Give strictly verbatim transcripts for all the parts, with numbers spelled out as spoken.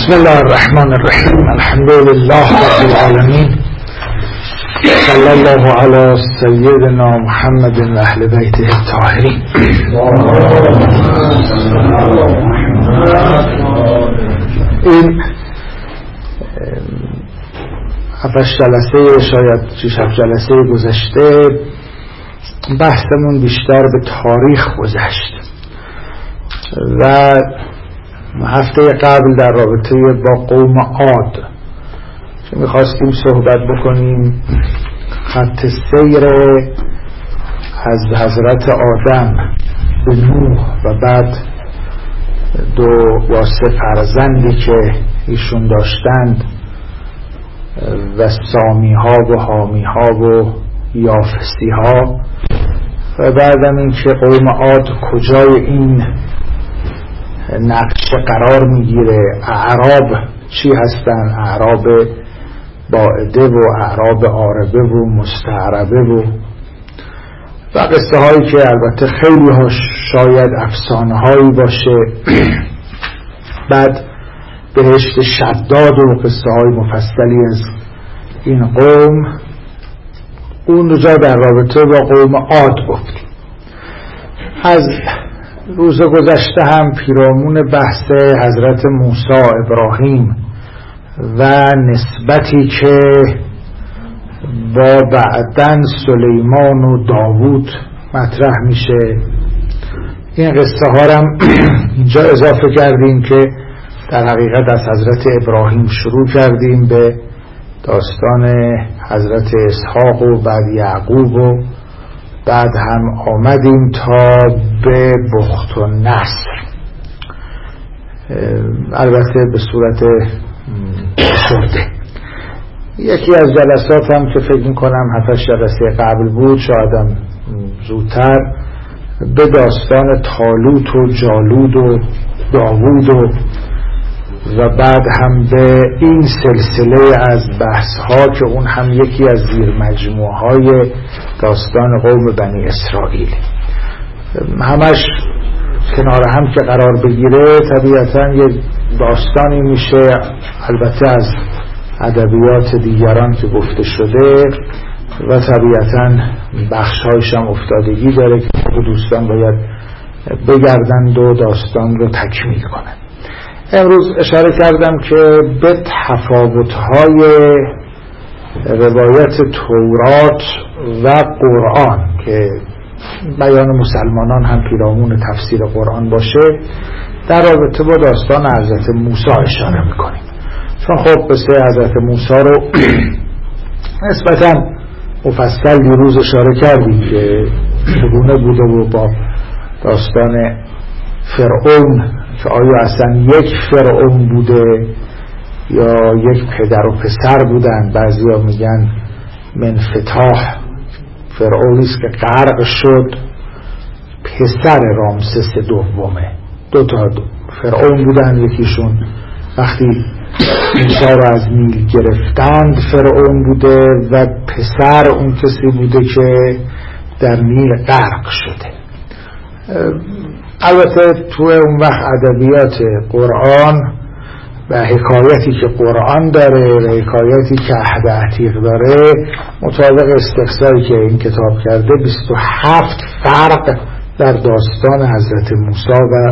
بسم الله الرحمن الرحیم. الحمد لله رب العالمین، صلی الله علی سیدنا محمد و اهل بیته الطاهرین. این هفتش جلسه، شاید شش هفت جلسه گذشته بحثمون بیشتر به تاریخ گذشت و هفته قبل در رابطه با قوم عاد که میخواستیم صحبت بکنیم خط سیر از حضرت آدم به نوح و بعد دو واسه فرزندی که ایشون داشتند و سامی ها و حامی ها و یافسی ها و بعدم این که قوم عاد کجای این نقشه قرار میگیره، اعراب چی هستن، اعراب باعده و اعراب عاربه و مستعربه و و قصه هایی که البته خیلی ها شاید افسانه هایی باشه. بعد بهشت شداد و قصه های مفصلی از این قوم. اون روزا در رابطه با قوم عاد گفتیم. از روز گذشته هم پیرامون بحث حضرت موسی ابراهیم و نسبتی که با بعدن سلیمان و داوود مطرح میشه، این قصه ها هم اینجا اضافه کردیم که در حقیقت از حضرت ابراهیم شروع کردیم به داستان حضرت اسحاق و بعد یعقوب و بعد هم آمدیم تا به بخت و نصر، البته به صورت شرده. یکی از جلسات هم که فکر میکنم هفتش جلسه قبل بود، شایدم زودتر، به داستان طالوت و جالود و داوود و و بعد هم به این سلسله از بحث ها که اون هم یکی از زیر مجموعه های داستان قوم بنی اسرائیل، همش کنار هم که قرار بگیره طبیعتا یه داستانی میشه، البته از ادبیات دیگران که گفته شده و طبیعتا بخش هایش هم افتادگی داره که دوستان باید بگردند و داستان رو تکمیل کنند. امروز اشاره کردم که به تفاوت‌های روایت تورات و قرآن که بیان مسلمانان هم پیرامون تفسیر قرآن باشه، در رابطه با داستان حضرت موسی اشاره میکنیم، چون خب قصه حضرت موسی رو نسبتاً مفصل دیروز اشاره کردیم که چگونه بوده و با داستان فرعون که آیا اصلا یک فرعون بوده یا یک پدر و پسر بودن. بعضی ها میگن منفتاح فرعونیست که غرق شد، پسر رامسس دومه. دو تا دو فرعون بودن، یکیشون وقتی موسی رو از نیل گرفتند فرعون بوده و پسر اون کسی بوده که در نیل غرق شده. البته تو اون وقت ادبیات قرآن و حکایتی که قرآن داره و حکایتی که عهد عتیق داره، مطابق استقصایی که این کتاب کرده بیست و هفت فرق در داستان حضرت موسی و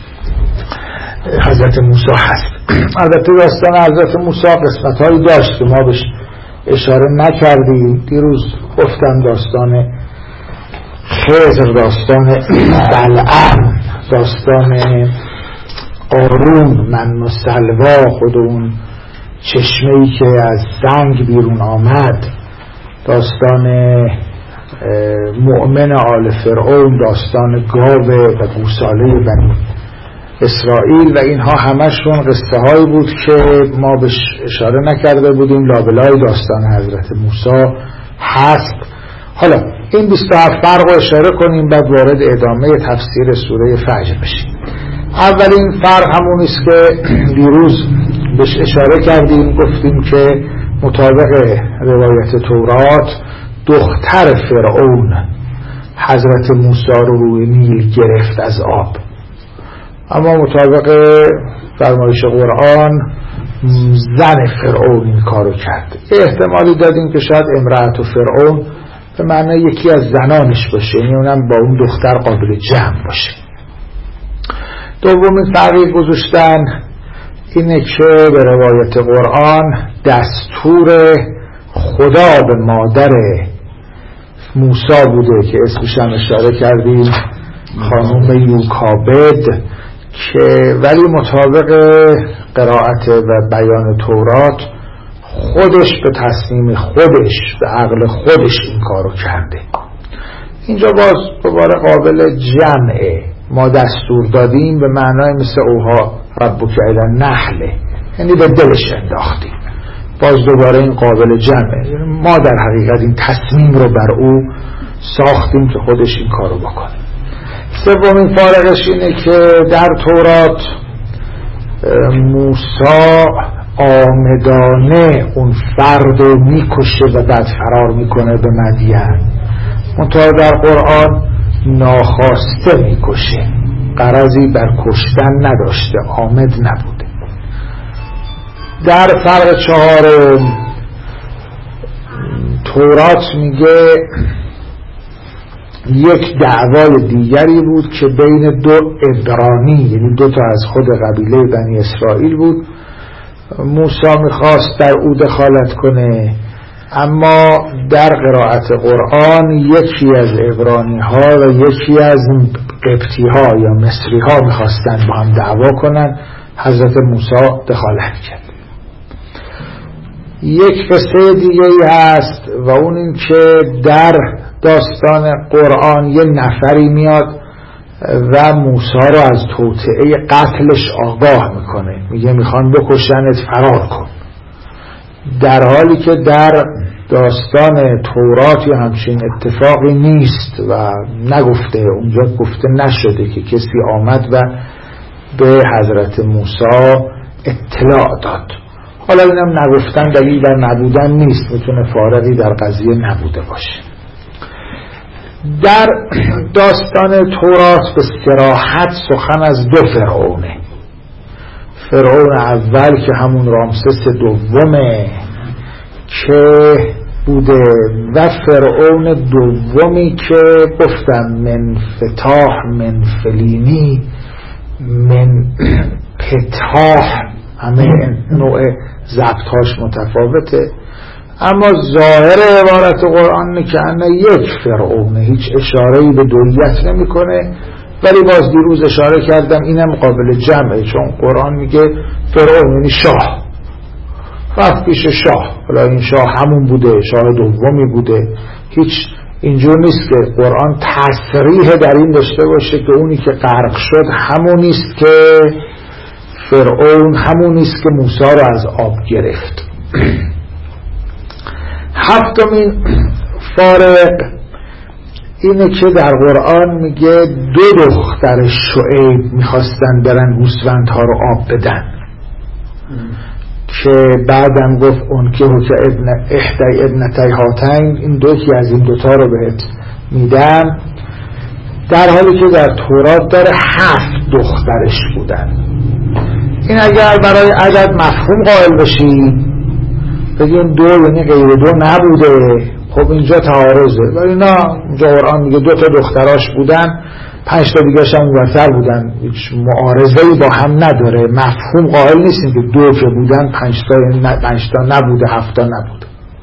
حضرت موسی هست. البته داستان حضرت موسی قسمت‌هایی داشت که ما بهش اشاره نکردیم. دیروز گفتم داستان خضر، داستان بلعم، داستان قارون، من و سلوا، خود اون چشمه‌ای که از سنگ بیرون آمد، داستان مؤمن آل فرعون، داستان گاو و گوساله بنی اسرائیل و اینها همشون قصه هایی بود که ما بهش اشاره نکرده بودیم، لابلای داستان حضرت موسی هست. حالا این بیست و هفت فرق رو اشاره کنیم، بعد وارد ادامه تفسیر سوره فجر بشیم. اولین فرق همونیست که دیروز بهش اشاره کردیم، گفتیم که مطابق روایت تورات دختر فرعون حضرت موسی رو روی نیل گرفت از آب اما مطابق فرمایش قرآن زن فرعون این کارو کرد. احتمالی دادیم که شاید امرأت و فرعون به معنی یکی از زنانش باشه، یعنی اونم با اون دختر قابل جمع باشه. دومین فرقی گذاشتن اینه که به روایت قرآن دستور خدا به مادر موسی بوده که اسمش هم اشاره کردیم، خانم یوکابد، که ولی مطابق قرائت و بیان تورات خودش به تصمیم خودش به عقل خودش این کارو کرده. اینجا باز دوباره قابل جمعه، ما دستور دادیم به معنای مثل اوها ربک الی النحل، یعنی به دلش انداختیم. باز دوباره این قابل جمعه، ما در حقیقت این تصمیم رو بر او ساختیم که خودش این کارو بکنه. سومین فارقش اینه که در تورات موسی آمدانه اون فرد رو میکشه و بعد فرار میکنه به مدین، منتها در قرآن ناخواسته میکشه، غرضی بر کشتن نداشته، آمد نبوده. در فرق چهارم تورات میگه یک دعوای دیگری بود که بین دو عبرانی، یعنی دو تا از خود قبیله بنی اسرائیل بود. موسی میخواست در او دخالت کنه، اما در قرائت قرآن یکی از عبرانی ها و یکی از قبطی ها یا مصری ها میخواستن با هم دعوا کنن، حضرت موسی دخالت کرد. یک قصه دیگه هست و اون این که در داستان قرآن یه نفری میاد و موسی رو از توطئه قتلش آگاه میکنه، میگه میخوان بکشنت، فرار کن، در حالی که در داستان تورات یا همچین اتفاقی نیست و نگفته، اونجا گفته نشده که کسی آمد و به حضرت موسی اطلاع داد. حالا اینم نگفتن دلیل در نبودن نیست، میتونه فارقی در قضیه نبوده باشه. در داستان تورات به صراحت سخن از دو فرعونه، فرعون اول که همون رامسس دومه که بوده و فرعون دومی که گفتم من فتاح من فلینی من پتاح، همه نوع ضبطهاش متفاوته، اما ظاهر عبارت قرآن که انه یک فرعونه، هیچ اشاره‌ای به دویت نمی کنه، ولی باز دیروز اشاره کردم اینم قابل جمعه، چون قرآن میگه فرعون یعنی شاه، رفت پیش شاه، حالا این شاه همون بوده، شاه دومی بوده، هیچ اینجور نیست که قرآن تصریح در این داشته باشه که اونی که غرق شد همون نیست که فرعون، همون نیست که موسی رو از آب گرفت. هفتمین فارق اینه که در قرآن میگه دو دختر شعیب میخواستن برن گوسفندها رو آب بدن، که بعدم گفت اون که حکه ابن احدی ابنتی هاتین، این دوکی از این دوتا رو بهت میدم، در حالی که در تورات داره هفت دخترش بودن. این اگر برای عدد مفهوم قائل بشی بگیم دو یعنی غیر دو نبوده، خب اینجا تعارضه، ولی نه، اینجا قرآن میگه دو تا دختراش بودن، پنج تا دیگه هم اونورتر بودن، هیچ معارضه‌ای با هم نداره، مفهوم قائل نیستیم که دو که بودن پنج تا یعنی پنج تا نبوده، هفت تا نبوده.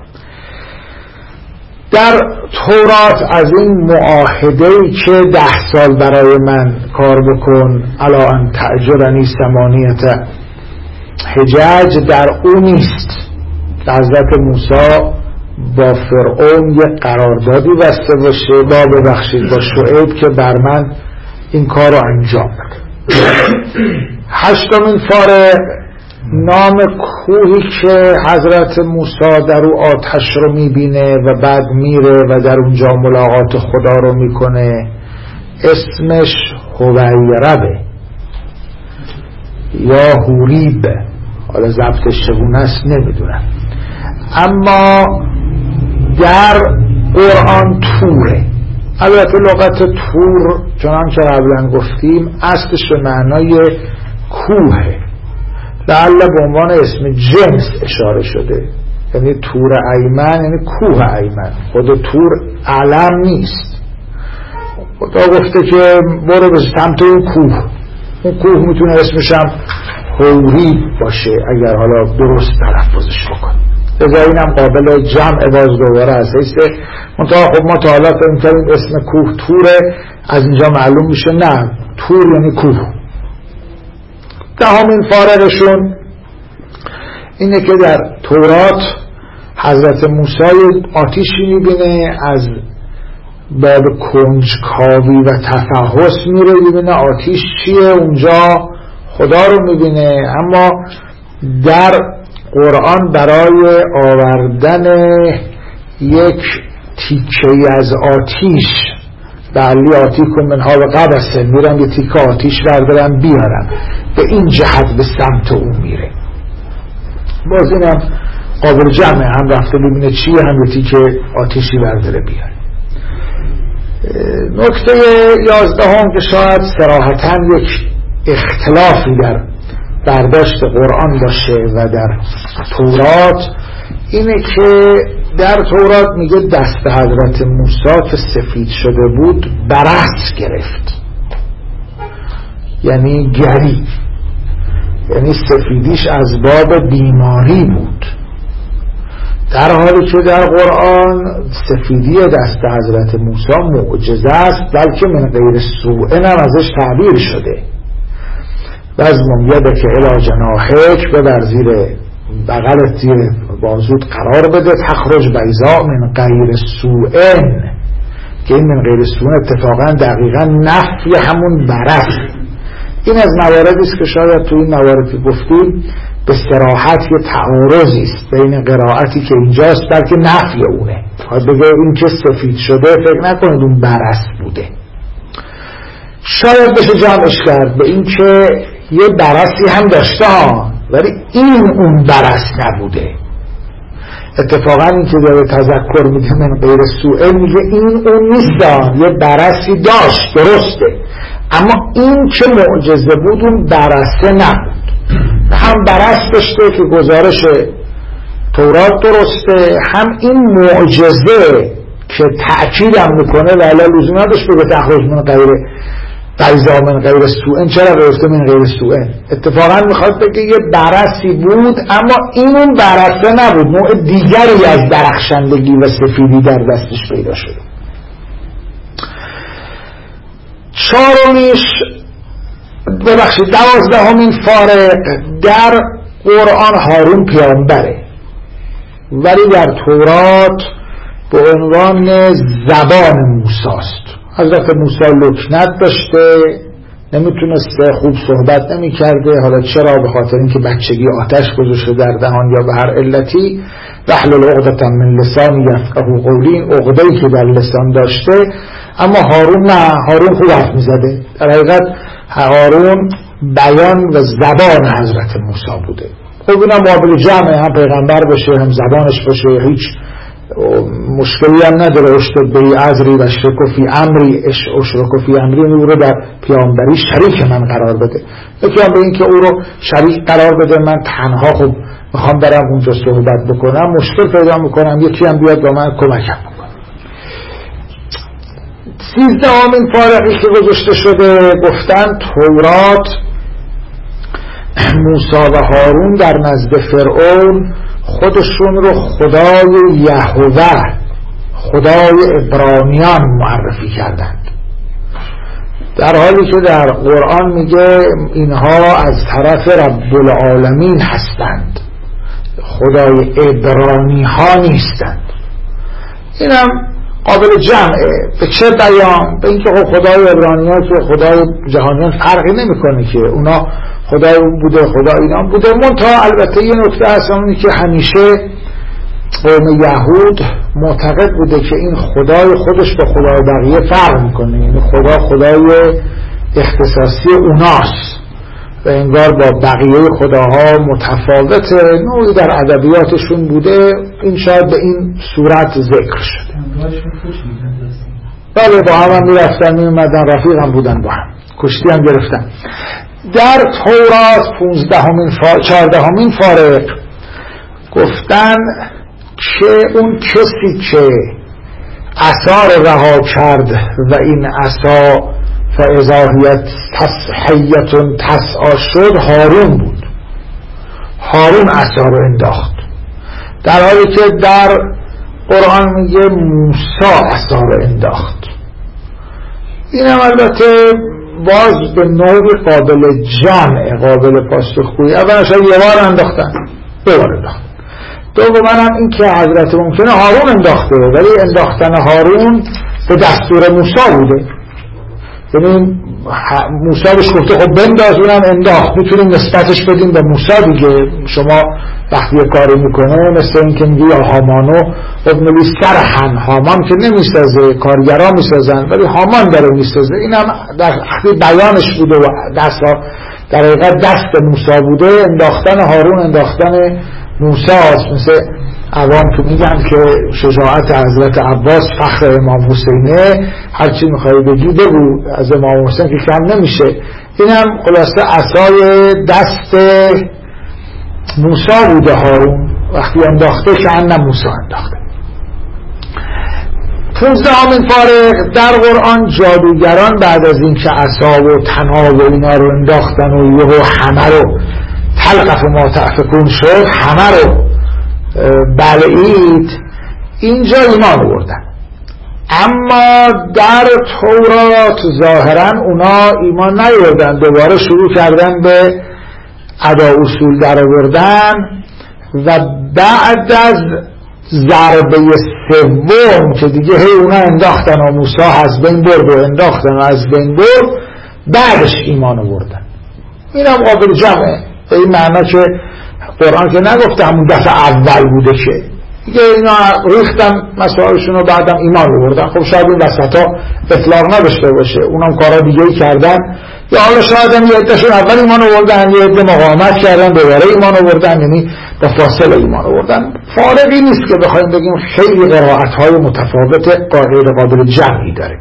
در تورات از این معاهده‌ای که ده سال برای من کار بکن الا ان تأجرنی ثمانیة حجج، در اون نیست. حضرت موسی با فرعون یک قراردادی بسته باشه، با ببخشید با شعیب که بر من این کار رو انجام بده. هشتمین فارق نام کوهی که حضرت موسی در او آتش رو میبینه و بعد میره و در اونجا ملاقات خدا رو میکنه، اسمش هویربه یا هوریب، حالا ضبطش چگونه است نمیدونم، اما در قرآن توره. البته لغت تور چنان که قبلا گفتیم اصلش به معنای کوه، لعل به عنوان اسم جنس اشاره شده، یعنی تور ایمن یعنی کوه ایمن. خود تور علم نیست، خدا گفته که برو به سمت اون کوه. اون کوه میتونه اسمش هم حوری باشه اگر حالا درست تلفظش بکنیم، لذا اینم قابل جمع باز دوباره از حیث منطقه. خب ما تا حالا فهم کردیم اسم کوه توره، از اینجا معلوم میشه نه، تور یعنی کوه. دهمین فارقشون اینه که در تورات حضرت موسی آتیشی میبینه، از باب کنجکاوی و تفحص میره ببینه آتیش چیه، اونجا خدا رو میبینه. اما در قرآن برای آوردن یک تیکه از آتیش، بلی آتیکم منها و قبسه، میرن یه تیکه آتیش بردارن بیارن، به این جهت به سمت اون میره. باز اینم قابل جمعه، هم رفته ببینه چیه، هم یه تیکه آتیشی برداره بیاره. نکته یازدهم که شاید صراحتاً یک اختلافی در برداشت قرآن باشه و در تورات، اینه که در تورات میگه دست حضرت موسی که سفید شده بود برص گرفت، یعنی گری، یعنی سفیدیش از باب بیماری بود، در حالی که در قرآن سفیدی دست حضرت موسی معجزه است، بلکه من غیر سوء هم ازش تعبیر شده. وزمم یدک الی جناحک، ببر زیر بغلت زیر بازود قرار بده، تخرج بیضاء من غیر سوء، که این من غیر سوء اتفاقا دقیقا نفی همون برص. این از مواردی است که شاید تو این مواردی گفتیم به صراحت یه تعارضی است بین قرائتی که اینجاست بلکه نفی اونه. خواهد بگه این که سفید شده فکر نکنید اون برص بوده. شاید بشه جمعش کرد به این که یه برصی هم داشته ها، ولی این اون برص نبوده. اتفاقا این که داره تذکر میده من غیر سوء، میگه این اون نیست، یه برصی داشت درسته، اما این که معجزه بود اون برصه نبود. هم برص داشته که گزارش تورات درسته، هم این معجزه که تأکید هم میکنه و علا لزوم نداشت بگه تخرج من غیر بیضاء من غیر سوء، چرا گفته من غیر سوء؟ اتفاقا میخواد بگه یه برصی بود، اما این اون برصه نبود، نوع دیگری از درخشندگی و سفیدی در دستش پیدا شده. چهارمیش ببخشید دوازدهمین فارق، در قرآن هارون پیامبره ولی در تورات به عنوان زبان موسیست. حضرت موسی لکنت داشته، نمیتونسته، خوب صحبت نمیکرده. حالا چرا؟ به خاطر اینکه بچگی آتش گذاشته در دهان یا به هر علتی. واحلل عقدة من لسانی یفقهوا قولی، عقده‌ای که در لسان داشته. اما هارون نه، هارون خوب حرف میزده. در حقیقت هارون بیان و زبان حضرت موسی بوده. خب اینم قابل جمعه، هم پیغمبر باشه هم زبانش باشه، هیچ مشکلی هم نداره. اشتد به عذری و شرک فی امری، اشرک فی امری، او رو در پیامبری شریک من قرار بده. یکی هم به این که او رو شریک قرار بده، من تنها خب میخوام برم اونجا صحبت بکنم مشکل پیدا میکنم، یکی هم بیاد با من کمکم بکنم. سیزدهمین فارقی که گذاشته شده، گفتن تورات موسی و هارون در نزد فرعون خودشون رو خدای یهوه، خدای عبرانیان معرفی کردند، در حالی که در قرآن میگه اینها از طرف رب العالمین هستند، خدای عبرانی ها نیستند. اینم قابل جمعه. به چه بیان؟ به اینکه خدای عبرانی ها که خدای جهانیان فرقی نمیکنه که اونا خدای اون بوده خدای اینا بوده. منتها البته یه نکته هست اونی که همیشه قوم یهود معتقد بوده که این خدای خودش با خدای بقیه فرق میکنه، یعنی خدا خدای اختصاصی اوناست و انگار با بقیه خداها متفاوته. نوعی در ادبیاتشون بوده، این شاید به این صورت ذکر شده. بله با هم هم میرفتن میومدن، رفیق هم بودن، با هم کشتی هم گرفتن. در تورات پونزدهمین فا... چهاردهمین فارق گفتن که اون کسی که عصا رو رها کرد و این عصا فاذا حیة تسعی شد هارون بود. هارون عصا رو انداخت، در حالی که در قرآن میگه موسی عصا رو انداخت. این هم البته باز به نوع قابل جمع، قابل پاسخگویی. اولش یه بار انداختن، دو بار انداختن. دوم هم این که حضرت ممکنه هارون انداخته، ولی انداختن هارون به دستور موسی بوده. یعنی موسی بهش گفته خب بنداز، اونم انداخت. میتونیم نسبتش بدیم به موسی دیگه. شما وقتی یه کاری میکنه مثل این که میگی یا هامانو ابن لی سرحن، هامان که نمیسازه، کارگران میسازن، ولی هامان داره میسازه. اینم در وقتی بیانش بوده و دست در حقیقت دست موسی بوده. انداختن هارون انداختن موسی است. مثل عوام که میگن که شجاعت حضرت عباس فخر امام حسینه، هرچی میخوایی بگی بگو، از امام حسین که کم نمیشه. اینم خلاصه عصای دست موسی بوده هارون، وقتی انداخته که انم موسی انداخته. پونزدهمین فارق در قرآن جادوگران بعد از این که عصا و طنا و اینا رو انداختن و یهو همه رو تلقف ما تأفکون شد، همه رو بلعید، اینجا ایمان آوردن. اما در تورات ظاهرا اونا ایمان نیاوردن، دوباره شروع کردن به ادا اصول در آوردن و بعد از ضربه سوم که دیگه هی اونا انداختن و موسی از بین برد و انداختن و از بین برد، بعدش ایمان آوردن. این هم قابل جمعه، به این معنا که قرآن که نگفته همون دفعه اول بوده که دیگه اینا ریختن مسائلشون رو بعدم ایمان آوردن. خب شاید این وسط ها اطلاق نداشته باشه، اونم کارا دیگه ای کردن، یا حالا شاید هم یه عدهشون اول ایمان آوردن، یه عده مقاومت کردن دوباره ایمان آوردن، یعنی با فاصله ایمان آوردن. فارقی نیست که بخوایم بگیم خیلی قرائت های متفاوت غیر قابل جمعی داره.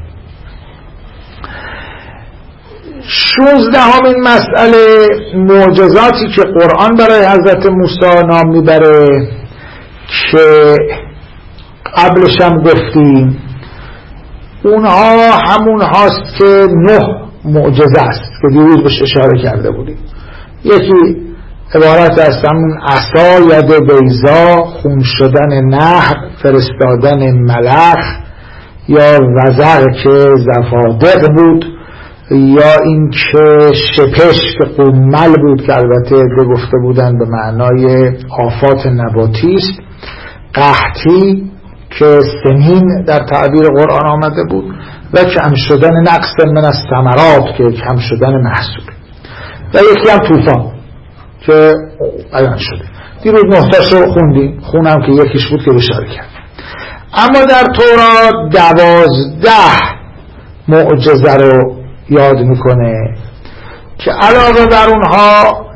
شانزدهمین مسئله معجزاتی که قرآن برای حضرت موسی نام میبره که قبلش هم گفتیم، اونها همون هاست که نه معجزه است که دیروز بهش اشاره کرده بودیم. یکی عبارت از همون عصا، ید بیضا، خون شدن نهر، فرستادن ملخ، یا وزغ که زفادق بود، یا این که شپش که قمل بود که البته گفته بودن به معنای آفات نباتی است، قحطی که سنین در تعبیر قرآن آمده بود، و کم شدن نقص من از ثمرات که کم شدن محصول، و یکی هم طوفان که بیان شده. دیروز نهتاش رو خوندیم، خونم که یکیش بود که اشاره کرد. اما در تورات دوازده معجزه رو یاد میکنه که علاوه بر اونها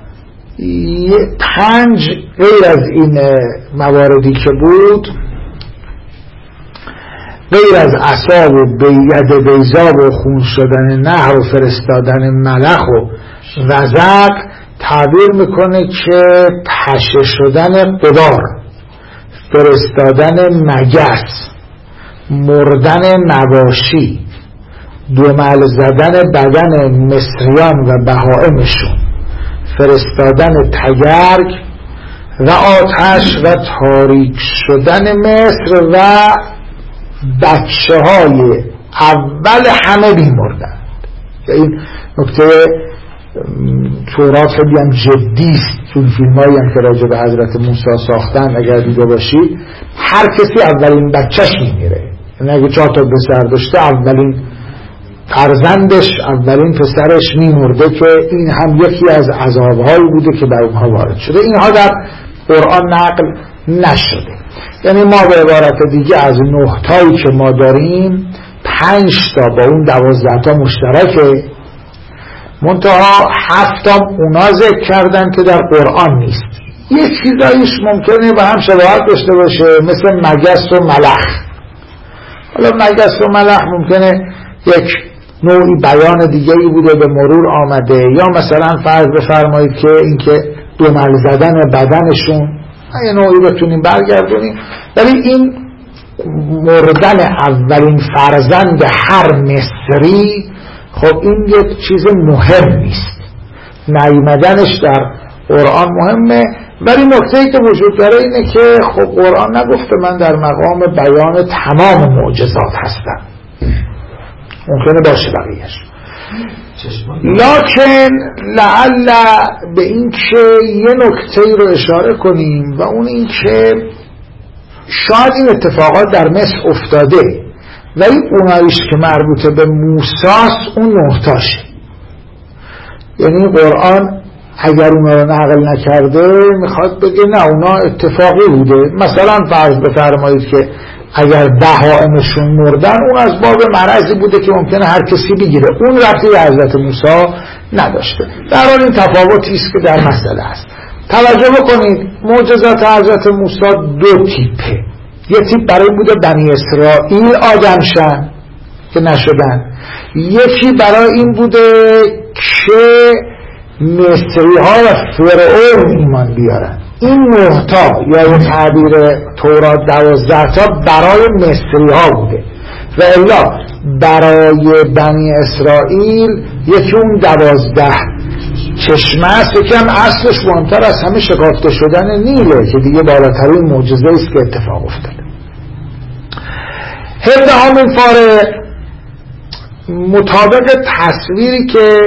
پنج غیر از این مواردی که بود، غیر از عصا و ید بیضا و خون شدن نهر و فرستادن ملخ و وزغ، تعبیر میکنه که پشه شدن غبار، فرستادن مگس، مردن مواشی، دومل زدن بدن مصریان و بهائمشون، فرستادن تگرگ و آتش و تاریک شدن مصر و بچه های اول همه بیمردند. این نکته تورات خیلی هم جدیست. تو فیلم هایی هم که راجع به حضرت موسی ساختن اگر دیده باشید، هر کسی اولین بچهش میمیره. یعنی اگه چهار تا پسر داشته، اولین فرزندش، اولین پسرش میمرده، که این هم یکی از عذابهایی بوده که بر اونها وارد شده. اینها در قرآن نقل نشده. یعنی ما به عبارت دیگه از نه تایی که ما داریم، پنج تا با اون دوازده تا مشترکه، منتها هفت تا اونا ذکر کردن که در قرآن نیست. یک چیزایش ممکنه به هم شباهت داشته باشه، مثل مگس و ملخ. حالا مگس و ملح ممکنه یک نوعی بیان دیگه ای بوده به مرور آمده، یا مثلا فرض بفرمایید که اینکه دمل زدن بدنشون یه نوعی بتونیم برگردونیم، ولی این مردن اولین فرزند هر مصری خب این یک چیز مهم نیست، نیامدنش در قرآن مهمه. ولی نکته‌ای که وجود داره اینه که خب قرآن نگفته من در مقام بیان تمام معجزات هستم، ممکنه باشه بقیهش، لکن لعل به این که یه نکته‌ای رو اشاره کنیم و اون این که شاید این اتفاقات در مصر افتاده ولی اونایش که مربوط به موسیٰ اون نهتاشه، یعنی قرآن اگر اونا رو نقل نکرده میخواد بگه نه اونا اتفاقی بوده. مثلا فرض بفرمایید که اگر بهائمشون مردن اون از باب مرضی بوده که ممکنه هر کسی بگیره، اون ربطی به حضرت موسی نداشته. در حال این تفاوتی است که در مسئله است. توجه بکنید معجزات حضرت موسی دو تیپه، یه تیپ برای بوده بنی اسرائیل آدم شن که نشدن، یکی برای این بوده که مصری ها و فرعون ایمان بیارن. این نه تا یا تعبیر تورات دوازده تا برای مصری ها بوده و الا برای بنی اسرائیل یکی اون دوازده چشمه است، یکی هم اصلش مهمتر از همه شکافته شدن نیله که دیگه بالاترین معجزه است که اتفاق افتاده. هفدهمین فارق مطابق تصویری که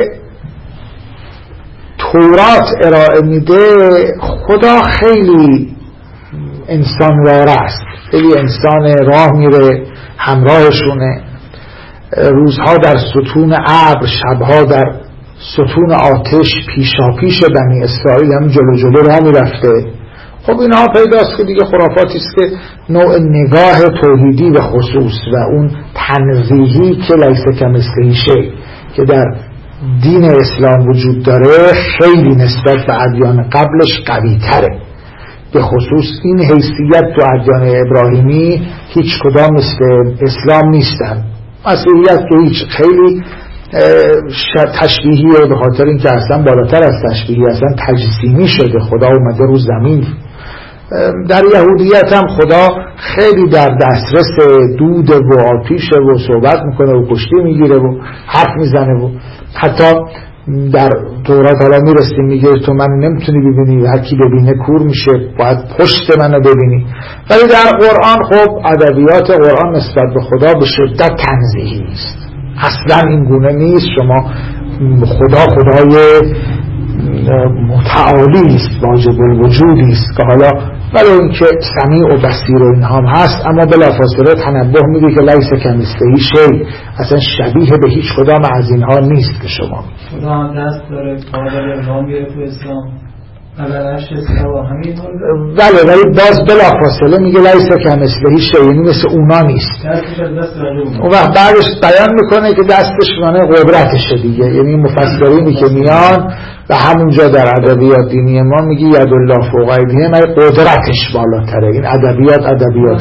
تورات ارائه میده خدا خیلی انسانوار است، خیلی انسان راه میره همراهشونه، روزها در ستون ابر، شبها در ستون آتش پیشا پیش بنی اسرائیل هم جلو جلو راه میرفته. خب اینها پیداست که دیگه خرافاتی است که نوع نگاه توحیدی به خصوص و اون تنزیهی که لیس کمثله شیء که در دین اسلام وجود داره خیلی نسبت به ادیان قبلش قوی تره. به خصوص این حیثیت تو ادیان ابراهیمی هیچ کدام مثل اسلام نیستن. مسیحیت که هیچ خیلی تشبیهیه، به خاطر اینکه اصلا بالاتر از تشبیهی اصلا تجسیمی شده، خدا اومده رو زمین. در یهودیت هم خدا خیلی در دسترس دود و آتیشه و صحبت میکنه و کشتی میگیره و حرف میزنه و حتی در تورات حالا میرسیم میگه تو من نمیتونی ببینی، هر کی ببینه کور میشه، باید پشت منو ببینی. ولی در قرآن خب ادبیات قرآن نسبت به خدا به شدت تنزیهی نیست، اصلا این گونه نیست. شما خدا خدای متعالی است، واجب الوجودی است که حالا ولی اینکه سمیع و بصیر و اینها هم هست، اما بلافاصله تنبه میده که لیس کمثله شیء، اصلا شبیه به هیچ کدام از اینها نیست که شما خدا هم دست داره، کار داره، نام گرفت تو اسلام ولی ولی باز بلافاصله میگه لیس کمثله شیء، یعنی مثل اونا نیست. اون وقت بعدش بیان میکنه که دستش معنی قدرتشه دیگه، یعنی مفسرینی که میان و همونجا در ادبیات دینی ما میگه ید الله فوق ایدیهم، یعنی قدرتش بالاتره. این ادبیات ادبیات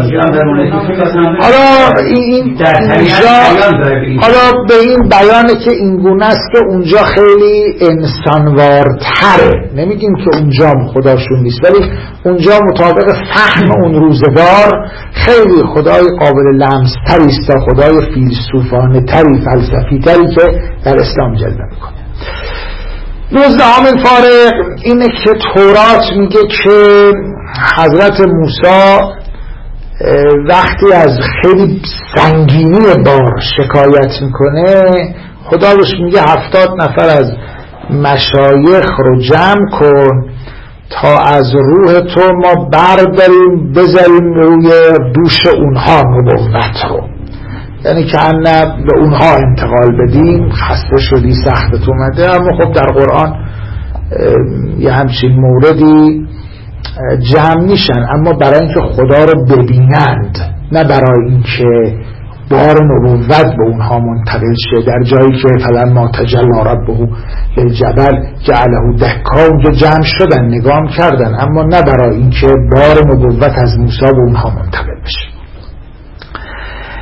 حالا این اینجا حالا به این بیانه که این گونه است که اونجا خیلی انسانوارتره، نمیگیم که اونجا خداشون نیست، ولی اونجا مطابق فهم اون روزگار خیلی خدای قابل لمس تری است تا خدای فیلسوفانه تری، فلسفی تری که در اسلام جلوه میکنه. نوزدهمین فارق اینه که تورات میگه که حضرت موسی وقتی از خیلی سنگینی بار شکایت میکنه، خدا بهش میگه هفتاد نفر از مشایخ رو جمع کن تا از روح تو ما برداریم بذاریم روی دوش اونها نبوت رو، یعنی که نه به اونها انتقال بدیم. خسته شدی، سختت اومده. اما خب در قرآن یه همچین موردی جمع میشن، اما برای اینکه خدا رو ببینند، نه برای اینکه بار نبوت به اونها منتقل شه. در جایی که فلما تجلی ربه للجبل جعله دکا، اونجا جمع شدن نگاه کردن، اما نه برای اینکه بار نبوت از موسی به اونها منتقل بشه.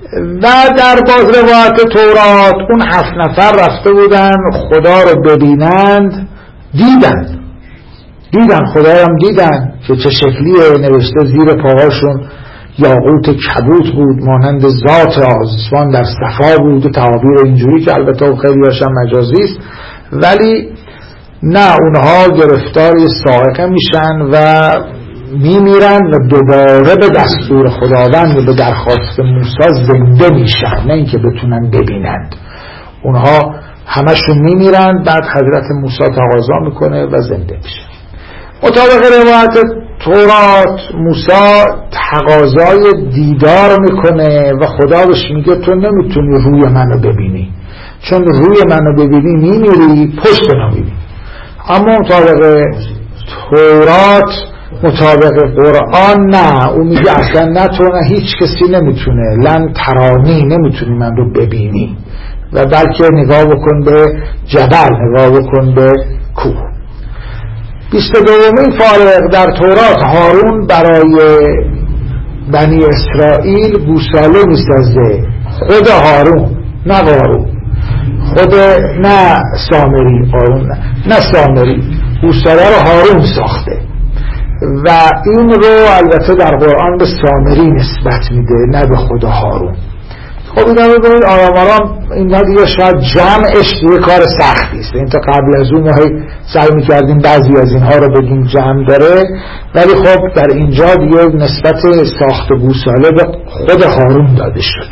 و در باز روایت تورات اون هفت نفر رفته بودن خدا رو ببینند، دیدن دیدن خدا هم دیدن که چه شکلیه، نوشته زیر پاهاشون یاقوت کبوت بود مانند ذات آسمان در صفا بود و تعابیر اینجوری که البته خیلی هاشم مجازی است، ولی نه، اونها گرفتار صاعقه میشن و میمیرن و دوباره به دستور خداوند و به درخواست موسی زنده میشن، نه اینکه بتونن ببینند. اونها همشون میمیرن، بعد حضرت موسی تقاضا میکنه و زنده میشه. مطابق روایت تورات موسی تقاضای دیدار میکنه و خدا بهش میگه تو نمیتونی روی منو ببینی، چون روی منو ببینی میمیری، پشت منو میبینی. اما مطابق تورات، مطابق قرآن نه، اون میگه اصلا نه تو نه هیچ کسی نمیتونه، لن ترانی، نمیتونی من رو ببینی، و بلکه نگاه بکن به جبل، نگاه بکن به کوه. بیست و دومین فارق در تورات، هارون برای بنی اسرائیل گوساله میسازه، خود هارون نه قارون، خود نه سامری، هارون نه, نه سامری، گوساله رو هارون ساخته و این رو البته در قرآن به سامری نسبت میده، نه به خود هارون. خب اینا رو ببینید آرام آرام، اینا دیگه شاید جمعش دیگه کار سختی است. این تا قبل از اون ما سعی میکردیم بعضی از اینها رو بگیم جمع داره، ولی خب در اینجا دیگه نسبت ساخت گوساله به خود هارون داده شده.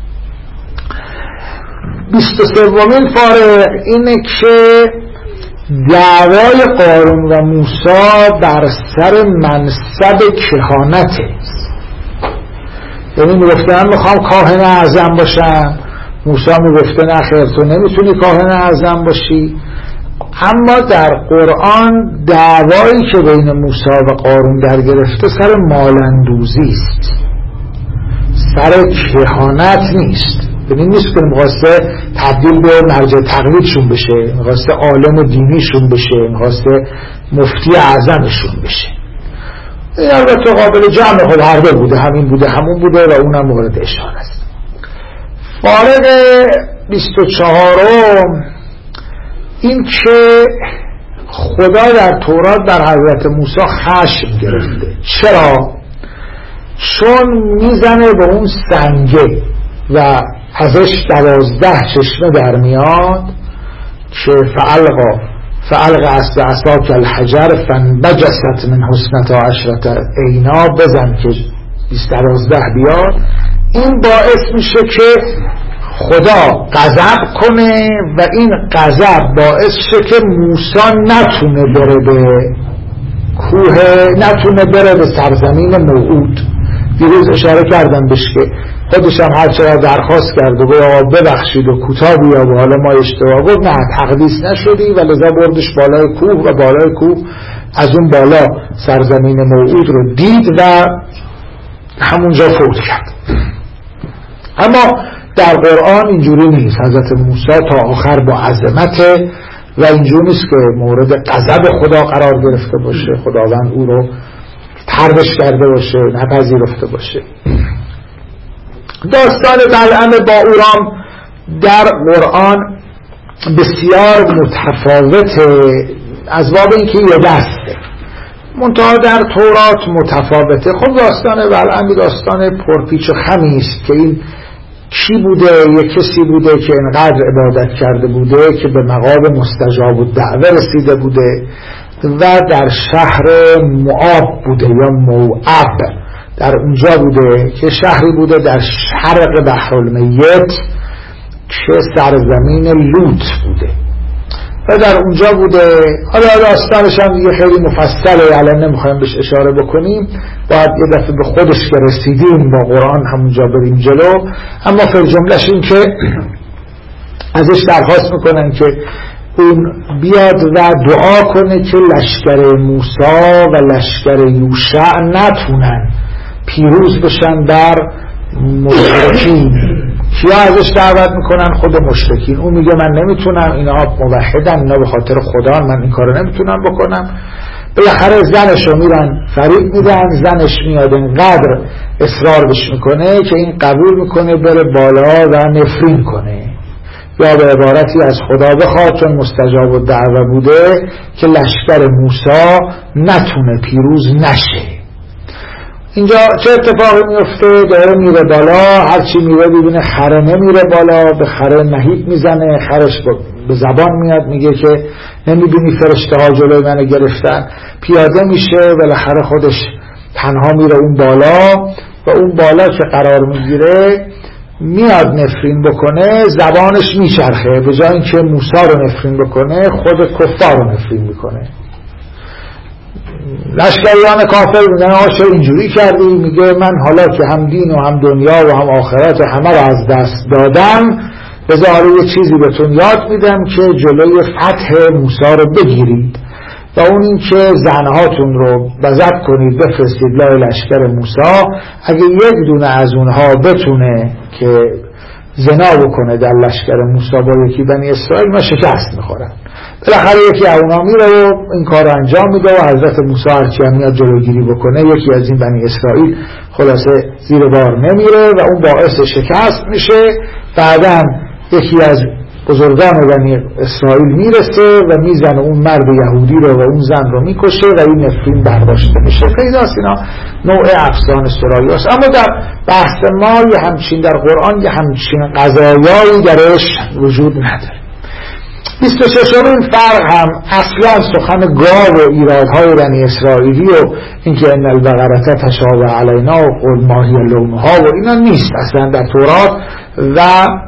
بیست و سومین فارق اینه که دعوای قارون و موسی بر سر منصب کهانته. یعنی میگفته من میخوام کاهن اعظم باشم، موسی میگفته نه خیر تو نمیتونی کاهن اعظم باشی. اما در قرآن دعوایی که بین موسی و قارون در گرفته سر مالندوزی است، سر کهانت نیست. یعنی نیست که میخواسته تبدیل به مرجع تقلیدشون بشه، میخواسته عالم دینیشون بشه، میخواسته مفتی اعظمشون بشه. این البته قابل جمع خود هر دو بوده، همین بوده همون بوده و اونم مورد اشاره است. فارق بیست و چهارم این که خدا در تورات در حضرت موسی خشم گرفته. چرا؟ چون میزنه به اون سنگه و ازش دوازده چشمه در میاد که فعلقا فعلق اصل عصاک الحجر فانبجست من حسنتا عشرت عینا، بزن که بیست دوازده بیاد. این باعث میشه که خدا غضب کنه و این غضب باعث شه که موسی نتونه بره به کوه، نتونه بره به سرزمین موعود. دیروز اشاره کردم بهش که خودش هم هر چرا درخواست کرد و گفت ببخشید و کوتاه بیا و حالا ما اشتباه، گفت نه تقدیس نشدی و لذا بردش بالای کوه و بالای کوه از اون بالا سرزمین موعود رو دید و همونجا فوت کرد. اما در قرآن اینجوری نیست. حضرت موسی تا آخر با عظمت و اینجوری نیست که مورد غضب خدا قرار گرفته باشه، خداوند او رو طردش کرده باشه، نپذیرفته باشه. داستان بلعم با اورام در قرآن بسیار متفاوته، از باب اینکه یه دسته، منتها در تورات متفاوته. خب داستان بلعم داستان پرپیچ و خمی است که این کی بوده؟ یک کسی بوده که انقدر عبادت کرده بوده که به مقام مستجاب الدعوه رسیده بوده و در شهر موآب بوده یا موآب، در اونجا بوده که شهری بوده در شرق بحرالمیت که سرزمین لوط بوده و در اونجا بوده. حالا داستانش هم دیگه خیلی مفصله، الان نمیخوایم بهش اشاره بکنیم، باید یه دفعه به خودش که رسیدیم با قرآن همونجا بریم جلو. اما فر جملهش این که ازش درخواست میکنن که اون بیاد و دعا کنه که لشکر موسی و لشکر یوشع نتونن پیروز بشن بر مشرکین. کیا ازش دعوت میکنن؟ خود مشرکین. اون میگه من نمیتونم، اینا موحدن، اینا به خاطر خدا، من این کارو نمیتونم بکنم. بالاخره زنش رو میرن فریب میدن، زنش میاد اینقدر اصرار بش میکنه که این قبول میکنه بره بالا و نفرین کنه، یا به عبارتی از خدا بخواد چون مستجاب الدعوه بوده که لشکر موسی نتونه پیروز نشه. اینجا چه اتفاقی میفته؟ داره میره بالا، هرچی میره ببینه خره نمیره بالا، به خره نهیب میزنه، خرش به زبان میاد میگه که نمیبینی فرشته ها جلوی منو گرفتن. پیاده میشه، بالاخره خودش تنها میره اون بالا و اون بالا که قرار میگیره میاد نفرین بکنه، زبانش میچرخه، به جای اینکه موسی رو نفرین بکنه خود کفار رو نفرین میکنه. لشکریان کافر میگن آقا چرا اینجوری کردی؟ میگه من حالا که هم دین و هم دنیا و هم آخرت همه رو از دست دادم، بذار یه چیزی بهتون یاد میدم که جلوی فتح موسی رو بگیرید و اون این که زنهاتون رو بزد کنید بفرستید لای لشکر موسی. اگه یک دونه از اونها بتونه که زنا بکنه در لشکر موسی با یکی بنی اسرائیل، ما شکست میخورن. بالاخره یکی از اونا میره و این کار رو انجام میده و حضرت موسی هرچی هم میاد جلوگیری بکنه، یکی از این بنی اسرائیل خلاصه زیر بار نمیره و اون باعث شکست میشه. بعداً یکی از بزرگان بنی اسرائیل میرسه و میزنه اون مرد یهودی رو و اون زن رو میکشه و این نفرین برداشته میشه. پیداست اینا نوع افسانه سرایی است. اما در بحث ما یه همچین در قرآن یه همچین قضایایی درش وجود نداره. بیست و ششمین فرق هم اصلا سخن گاو و ایرادهای بنی اسرائیلی و اینکه ان البقره تشابه علینا و قل ما هی لونها و اینا نیست اصلا در تورات. و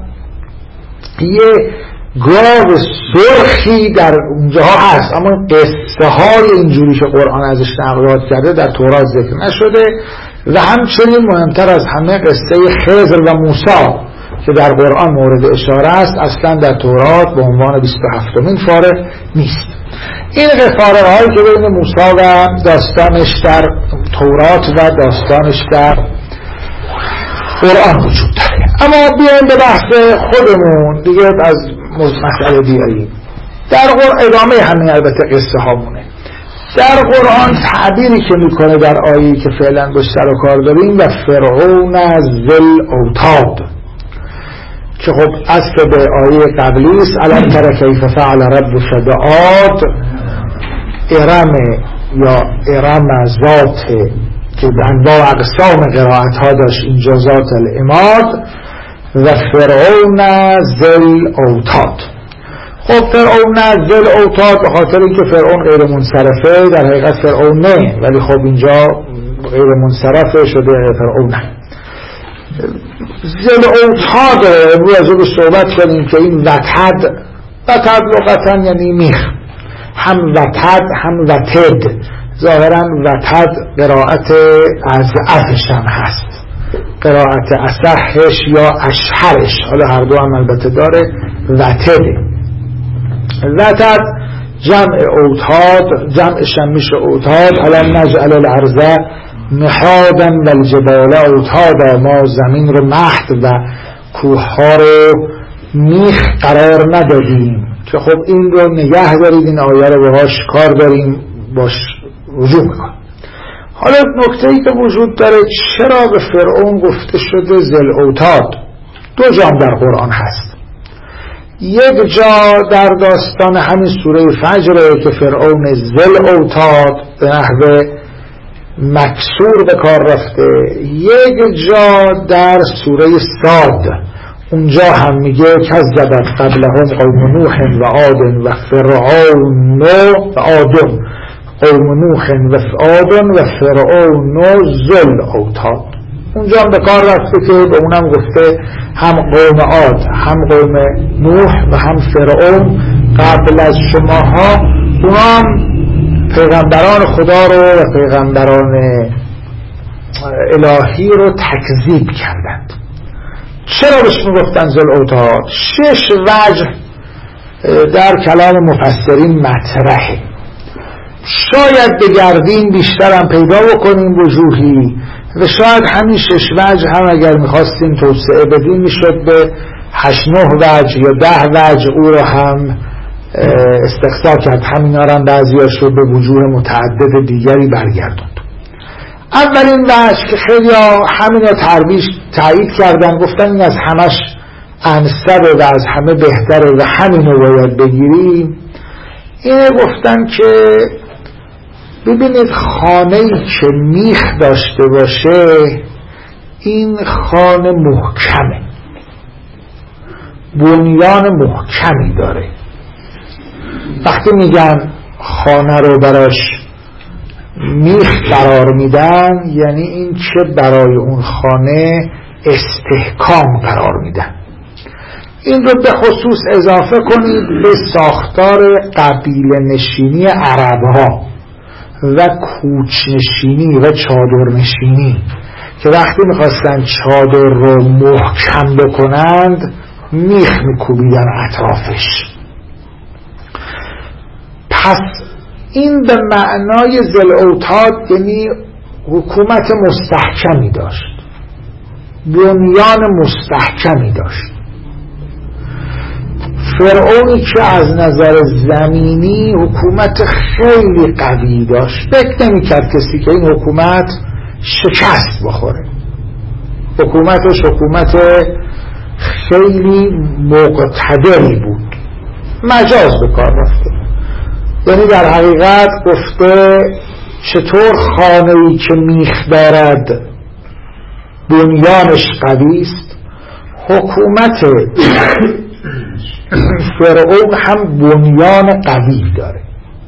یه گاو سرخی در اونجاها هست، اما قصه های اینجوری که قرآن ازش نقل کرده در تورات ذکر نشده. و همچنین مهمتر از همه قصه خضر و موسی که در قرآن مورد اشاره است اصلا در تورات به عنوان بیست و هفتمین فارق نیست. این فارق هایی که بین موسی و داستانش در تورات و داستانش در قرآن وجود داره. اما بیایم به بحث خودمون دیگه، از مسئله بیاییم. در قرآن ادامه همین البته قصه هامونه. در قرآن تعبیری که میکنه در آیه‌ای که فعلا باش سر و کار داریم و فرعون ذل اوتاد، که خب اصل به آیه قبلی است الم تر کیف فعل ربک بعاد، ارم یا ارم ذات که انواع اقسام قرائت ها داشت اینجا ذات العماد، و فرعون ذل اوتاد. خب فرعون ذل اوتاد به خاطر اینکه فرعون غیر منصرفه، در حقیقت فرعون نه، ولی خب اینجا غیر منصرفه شده فرعون. ذل اوتاد امروز از اون صحبت کنیم که این وتد، وتد لغتا یعنی میخ، هم وتد هم وتد، ظاهرا وتد قرائت از افش هم هست، قرائت اصحش یا اشهرش، حالا هر دو هم البته داره. وتده، وتد جمع اوتاد، جمعش هم میشه اوتاد. الان نجعل الارض مهادا و الجبال اوتادا، ما زمین رو مهد و کوهها رو میخ قرار ندادیم که خب این رو نگه دارید، این آیه رو باهاش کار داریم، باش رجوع میکنیم. حالا نکته‌ای که وجود داره، چرا به فرعون گفته شده ذل اوتاد؟ دو جا در قرآن هست. یک جا در داستان همین سوره فجر که فرعون ذل اوتاد به نحو مکسور به کار رفته. یک جا در سوره صاد، اونجا هم میگه کذبت قبلهم قوم نوح و عاد و فرعون و عاد، قوم نوح و عاد و فرعون ذل اوتاد. اونجا هم به کار رفته که به اونم گفته هم قوم عاد هم قوم نوح و هم فرعون قبل از شماها، اونا هم پیغمبران خدا رو و پیغمبران الهی رو تکذیب کردند. چرا بهش میگفتن ذل اوتاد؟ شش وجه در کلام مفسرین مطرحه، شاید بگردیم بیشتر هم پیدا بکنیم وجوهی، و شاید همین شش وجه هم اگر میخواستیم توسعه بدیم میشد به هشت نه وجه یا ده وجه او رو هم استقصا کرد، همینا رو بعضیاش رو به وجوه متعدد دیگری برگردوند. اولین وجه که خیلی ها همینا ترویج تایید کردن، گفتن این از همش انسبه و از همه بهتره و همینو باید بگیریم، اینه گفتن که ببینید خانه‌ای که میخ داشته باشه این خانه محکمه، بنیان محکمی داره. وقتی میگن خانه رو براش میخ قرار میدن یعنی این که برای اون خانه استحکام قرار میدن. این رو به خصوص اضافه کنید به ساختار قبیله نشینی عربها و کوچ نشینی و چادر نشینی که وقتی میخواستن چادر رو محکم بکنند میخ میکوبیدن اطرافش. پس این به معنای ذل اوتاد یعنی حکومت مستحکمی داشت، بنیان مستحکمی داشت. فرعونی که از نظر زمینی حکومت خیلی قوی داشت، فکر نمی کرد کسی که این حکومت شکست بخوره. حکومتش حکومت خیلی مقتدری بود. مجاز به کار رفته، یعنی در حقیقت گفته چطور خانه‌ای که میخ دارد بنیانش قوی است، حکومت فرعون هم بنیان قوی داره،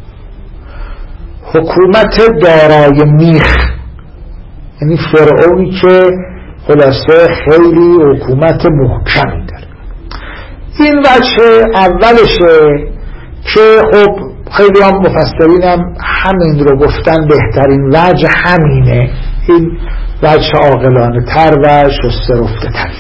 حکومت دارای میخ، یعنی فرعونی که خلاصه خیلی حکومت محکمی داره. این وجه اولشه که خب خیلی هم مفسرین هم همین رو گفتن بهترین وجه همینه، این وجه عاقلانه تر و شسته رفته تر.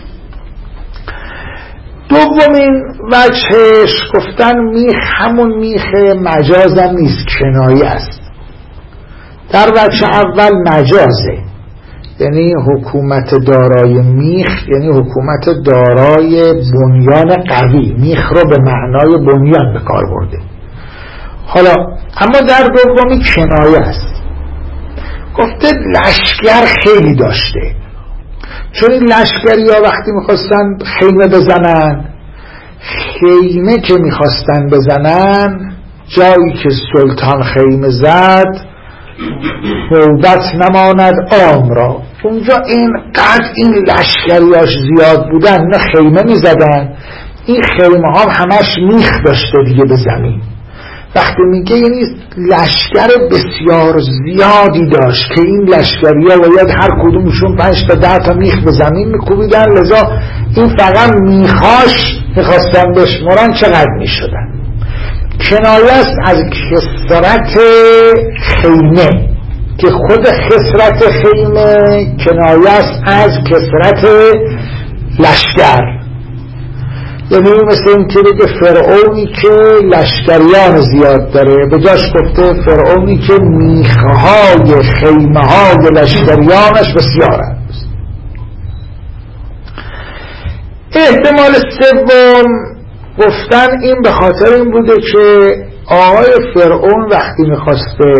دومین وجهش گفتن میخ همون میخ مجازم نیست، کنایه است. در وجه اول مجازه، یعنی حکومت دارای میخ یعنی حکومت دارای بنیان قوی، میخ رو به معنای بنیان به کار برده. حالا اما در دومی کنایه است، گفته لشکر خیلی داشته، چون این لشکری ها وقتی میخواستن خیمه بزنن، خیمه که میخواستن بزنن جایی که سلطان خیمه زد نوبت نماند عام را، اونجا اینقدر این لشکریاش زیاد بودن نه خیمه میزدن، این خیمه ها همش میخ داشته دیگه به زمین. وقتی میگه یعنی لشکر بسیار زیادی داشت که این لشکری ها باید هر کدومشون پنج تا ده تا میخ به زمین میکوبیدن، لذا این فقط میخاش میخواستن بشمرن چقدر میشدن. کنایه است از کثرت خیمه که خود خسرت خیمه کنایه است از کثرت لشکر، یعنی مثل این که بگه فرعونی که لشکریان زیاد داره، به جاش گفته فرعونی که میخهای خیمه های لشکریانش بسیار است. احتمال سوم گفتن این به خاطر این بوده که آقای فرعون وقتی میخواسته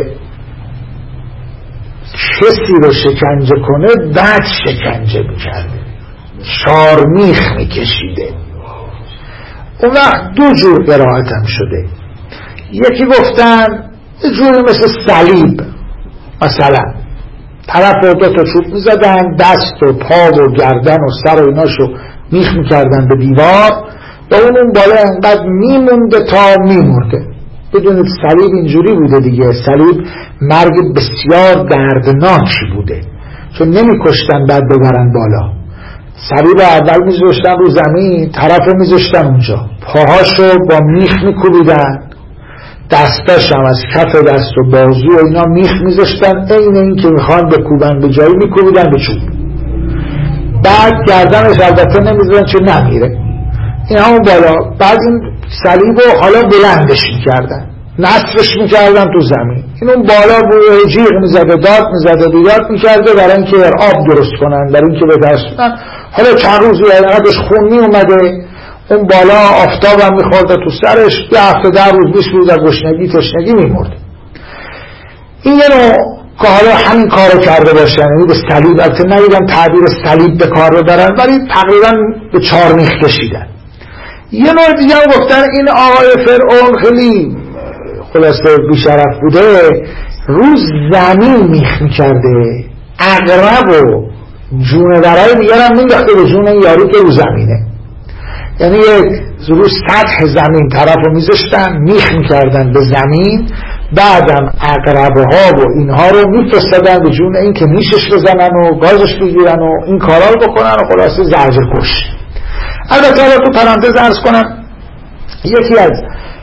کسی رو شکنجه کنه بعد شکنجه میکرده، شارمیخ میکشیده. اون وقت دو جور قرائت هم شده، یکی گفتن یه جوری مثل صلیب، مثلا طرف رو دو تا چوب میزدن، دست و پا و گردن و سر و ایناشو میخ میکردن به دیوار و اون اون بالا انقدر میمونده تا میمرده. بدونید صلیب اینجوری بوده دیگه، صلیب مرگ بسیار دردناکی بوده، چون نمیکشتن بعد ببرن بالا. صلیب اول میذاشتن رو زمین، طرف رو میذاشتن اونجا، پاهاشو با میخ میکوبیدن، دستاش هم از کف دست و بازو و اینا میخ میذاشتن، عین این که میخوان بکوبن به جایی میکوبیدن به چوب. بعد گردنش البته نمیذاشتن چون نمیره، این همون بالا. بعد این صلیب رو حالا بلندش میکردن، نصفش میکردن تو زمین، این اون بالا بوی جیغ میزده، داد میزده، بیداد میکرده برای اینکه آب درست کنن، برای اینکه به دست کنن. حالا چند روزی اینقدرش خون میومده، اون بالا آفتاب هم میخورده تو سرش، یه هفته ده روز بیست روز از گشنگی تشنگی میمرد. این یه نوع که حالا همین کارو کرده باشن، یعنی به صلیب، البته نمیگم تعبیر صلیب به کار ببرن، ولی تقریبا به چهار میخ کشیدن. یه نوع دیگه هم گفتن این آقای فرعون خیلی خلاصه بیشرف بوده، روز زمین میخ میکرده، عقرب و جونورای دیگر هم مینداخته به جون این یارو که رو زمینه، یعنی یک روز سطح زمین طرف رو میذاشتن میخ میکردن به زمین، بعدم عقربه ها و اینها رو میفرستادن به جون این که نیشش بزنن و گازش بگیرن و این کارا رو بکنن و خلاصه زجرکش. البته حالا تو پرانتز عرض کنم یکی از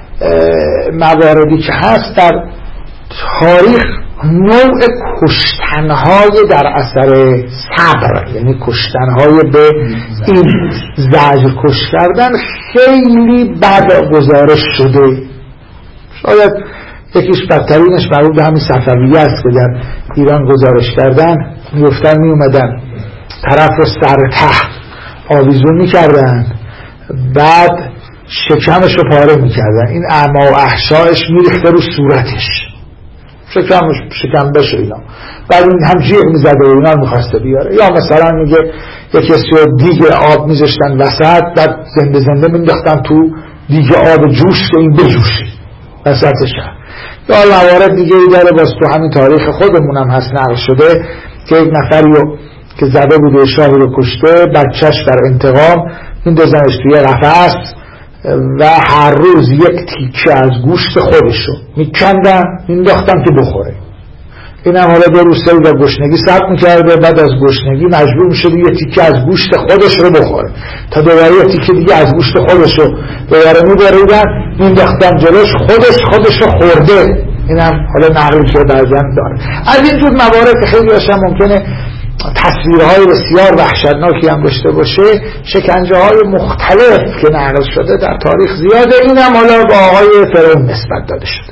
مواردی که هست در تاریخ نوع کشتنهای در اثر صبر، یعنی کشتنهای به این زجرکش کردن خیلی بد گزارش شده. شاید یکیش بدترینش مربوط به همین صفویه است که در ایران گزارش کردن، میفتن میومدن طرف رو سر ته آویزون میکردن، بعد شکمش رو پاره میکردن، این اعما و احشایش میریخته رو صورتش، شکمش شکم بشه اینا، بعد این هم جیغ میزده و اینا میخواسته بیاره. یا مثلا میگه یک کسی رو دیگه آب میذاشتن وسط، بعد زنده زنده مینداختن تو دیگه آب جوش که این بجوشه وسط شهر. یا موارد دیگه ای داره باز تو همین تاریخ خودمون هم هست نقل شده که یک نفری رو که زده بوده شاهی رو کشته، بچهش در انتقام میندازنش توی قفس و هر روز یک تیکه از گوشت خودشو میکندن مینداختن که بخوره. این هم حالا دو روز سه روز گشنگی صبر میکرده، بعد از گشنگی مجبور میشده یه تیکه از گوشت خودش رو بخوره تا دوباره یه تیکه دیگه از گوشت خودش رو دوباره میبریدن مینداختن جلوش، خودش خودش رو خورده. این هم حالا نقلی که بعضن داره. از این جور موارد که خیلی هاشم ممکنه تصویرهای بسیار وحشتناکی هم داشته باشه، شکنجه های مختلف که نقل شده در تاریخ زیاده، این هم حالا با آقای فرعون نسبت داده شده.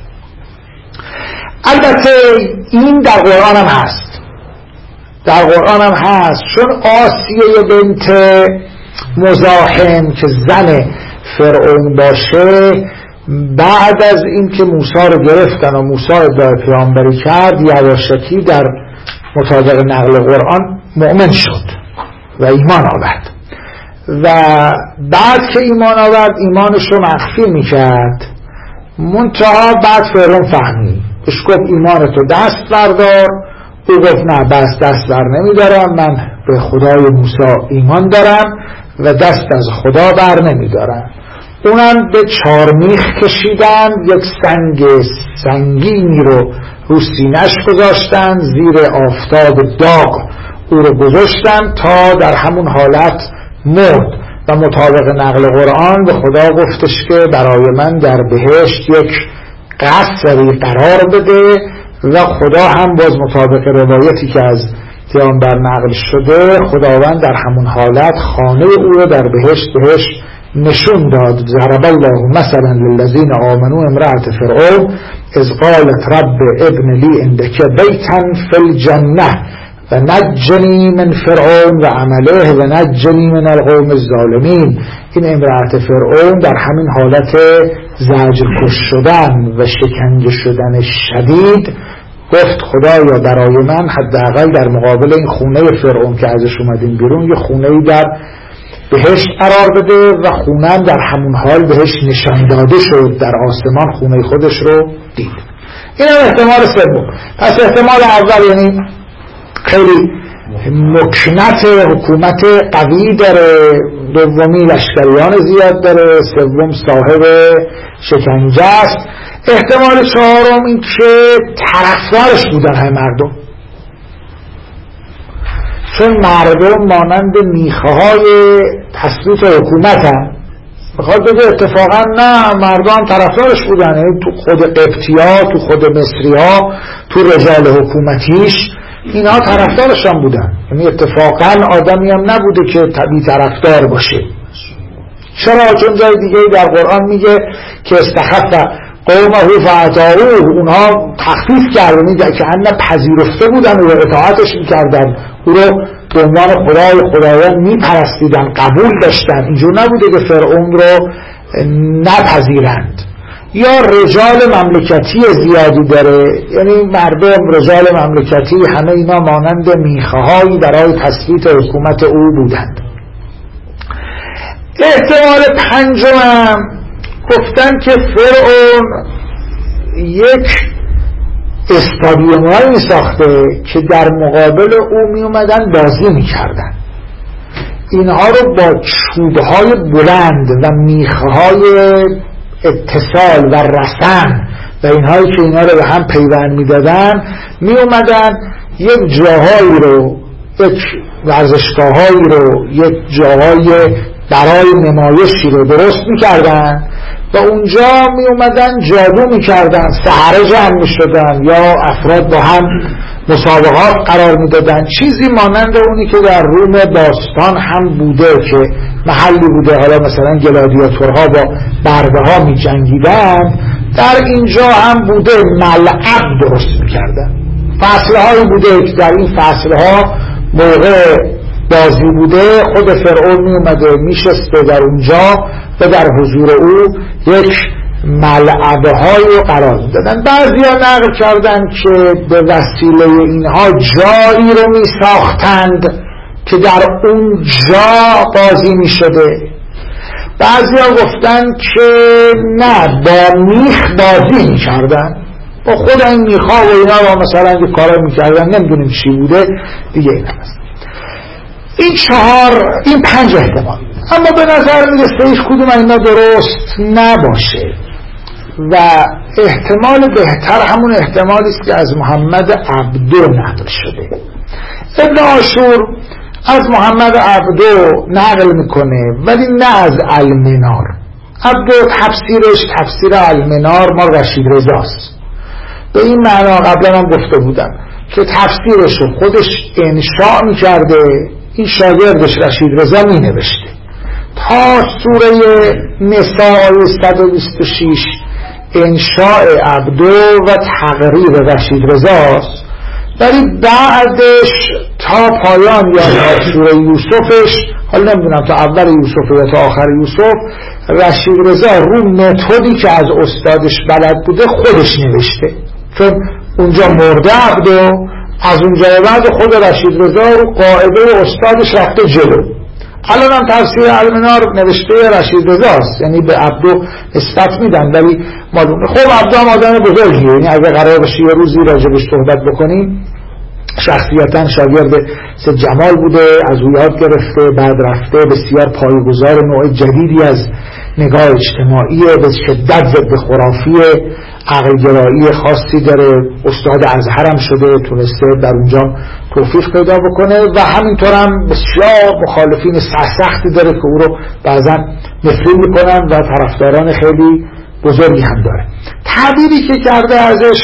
البته این در قرآن هم هست، در قرآن هم هست، چون آسیه بنت مزاحم که زن فرعون باشه، بعد از این که موسی رو گرفتن و موسی ادعای پیامبری کرد، یواشکی در مطابق نقل قرآن مؤمن شد و ایمان آورد، و بعد که ایمان آورد ایمانش رو مخفی میکرد، منتها بعد فرعون فهمید، بهش گفت ایمانتو دست بردار، او گفت نه بس دست بر نمیدارم، من به خدای موسی ایمان دارم و دست از خدا بر نمیدارم. اونم به چارمیخ کشیدن، یک سنگ سنگینی رو رو سینه‌اش گذاشتن، زیر آفتاب داغ او رو گذاشتن تا در همون حالت مرد و مطابق نقل قرآن به خدا گفتش که برای من در بهشت یک قصری قرار بده، و خدا هم باز مطابق روایتی که از پیامبر نقل شده، خداوند در همون حالت خانه او رو در بهشت بهش نشون داد. ضرب الله مثلا للذین آمنوا امرأة فرعون اذ قالت رب ابن لی عندک بیتا فی الجنه و نجنی من فرعون و عمله و نجنی من القوم الظالمین. این امرأة فرعون در همین حالت زجرکش شدن و شکنجه شدن شدید گفت خدایا برای من حداقل در مقابل این خونه فرعون که ازش اومدیم بیرون یه خونه‌ای در بهشت قرار بده، و خونم در همون حال بهش نشان داده شد، در آسمان خونه خودش رو دید. این هم احتمال سوم. پس احتمال اول یعنی خیلی مکنت حکومت قوی داره، دومی لشکریان زیاد داره، سوم صاحب شکنجه است. احتمال چهارم این که طرفدارش بودن های مردم، چون مردم مانند میخه های تسلط حکومت هم بخواد بگه اتفاقا نه، مردم طرفدارش بودن، یعنی تو خود قبطی ها، تو خود مصری ها، تو رجال حکومتیش اینا طرفدارش هم بودن، یعنی اتفاقا آدمی هم نبوده که طبیعی طرفدار باشه. چرا؟ چون جای دیگه در قرآن میگه که استخف قومه فاطاعوه، اونها تخفیف کردن، که انه پذیرفته بودن و اطاعتش میکردن، او رو به عنوان خدای خدایان میپرستیدن، قبول داشتن، اینجور نبوده که فرعون رو نپذیرند. یا رجال مملکتی زیادی داره، یعنی مردم رجال مملکتی همه اینا مانند میخه‌هایی برای تثبیت حکومت او بودند. احتمال پنجم گفتن که فرعون یک استادیوم‌هایی ساخته که در مقابل او می اومدن بازی می کردن. اینها رو با چوبهای بلند و میخهای اتصال و رسن و اینهایی که اینا رو به هم پیوند می دادن می اومدن یک جاهایی رو، یک ورزشگاهایی رو، یک جاهای برای نمایشی رو درست می کردن و اونجا می اومدن جادو می کردن، سحره جمع می شدن یا افراد با هم مسابقات قرار می دادن. چیزی مانند اونی که در روم باستان هم بوده که محلی بوده حالا مثلا گلادیاتورها با برده ها می جنگیدن، در اینجا هم بوده ملعب درست می کردن. فصلهایی بوده که در این فصلها موقع بازی بوده خود فرعون می اومده می شسته در اونجا و در حضور او یک ملعبه های قرار می دادن. بعضی ها نقل کردن که به وسیله اینها جایی رو می ساختند که در اون جا بازی می شده. بعضی ها گفتن که نه، با میخ بازی می کردن، با خود این میخا و اینا و مثلا که کارا می کردن، نمیدونیم چی بوده دیگه. این هست این چهار، این پنج احتمال، اما به نظر میرسه هیچ کدوم اینا درست نباشه و احتمال بهتر همون احتمالی است که از محمد عبدو نقل شده. ابن عاشور از محمد عبدو نقل میکنه ولی نه از المنار. عبدو تفسیرش تفسیر المنار ما رشید رضاست. به این معنا قبلا هم گفته بودم که تفسیرش خودش انشاء میکرده، این شاگردش رشید رضا می نوشته تا سوره نساء صد و بیست و شش انشاء عبدو و تقریر رشید رضاست، ولی بعدش تا پایان یا سوره یوسفش، حالا نمیدونم تا اول یوسف یا تا آخر یوسف، رشید رضا رو متدی که از استادش بلد بوده خودش نوشته، چون اونجا مرده عبدو، از اونجا بعد خود رشید رضا رو قاعده استادش رفته جلو. الان هم تفسیر المنار نوشته رشید رضاست، یعنی به عبدو نسبت میدن ولی معلومه. خب عبدو هم آدم بزرگیه، یعنی اگه قرار باشه یه روزی راجبش صحبت بکنیم، شخصیتا شاگرد سید جمال بوده، از او یاد گرفته، بعد رفته بسیار پایه‌گذار نوع جدیدی از نگاه اجتماعی، به شدت ضد خرافی عقل‌گرایی خاصی داره، استاد ازهر هم شده، تونسته در اونجا توفیق پیدا بکنه و همینطور هم بسیار مخالفین سختی داره که او رو بعضا نفرین میکنن و طرفداران خیلی بزرگی هم داره. تعبیری که کرده ازش